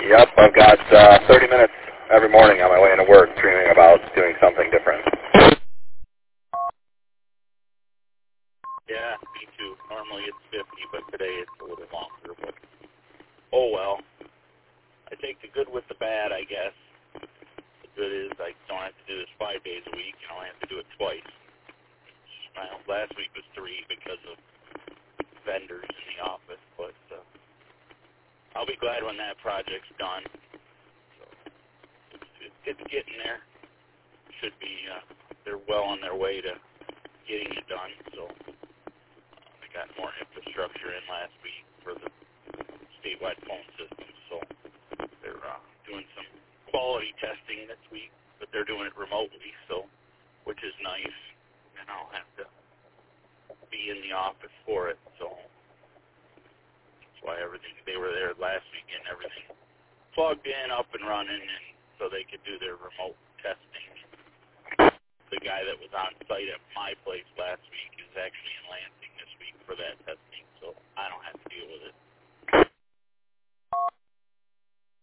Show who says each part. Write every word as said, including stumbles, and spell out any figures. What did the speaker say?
Speaker 1: Yep, I've got uh, thirty minutes every morning on my way into work dreaming about doing something different.
Speaker 2: Yeah, me too. Normally it's fifty, but today it's a little longer. But oh well. I take the good with the bad, I guess. The good is I don't have to do this five days a week. You know, I have to do it twice. Well, last week was three because of vendors in the office, but uh, I'll be glad when that project's done. So it's, it's getting there. Should be. Uh, they're well on their way to getting it done. So uh, they got more infrastructure in last week for the statewide phone system. So they're uh, doing some quality testing this week, but they're doing it remotely, so which is nice. And I'll have to be in the office for it. So that's why everything they were there last week and everything plugged in, up and running, and so they could do their remote testing. The guy that was on site at my place last week is actually in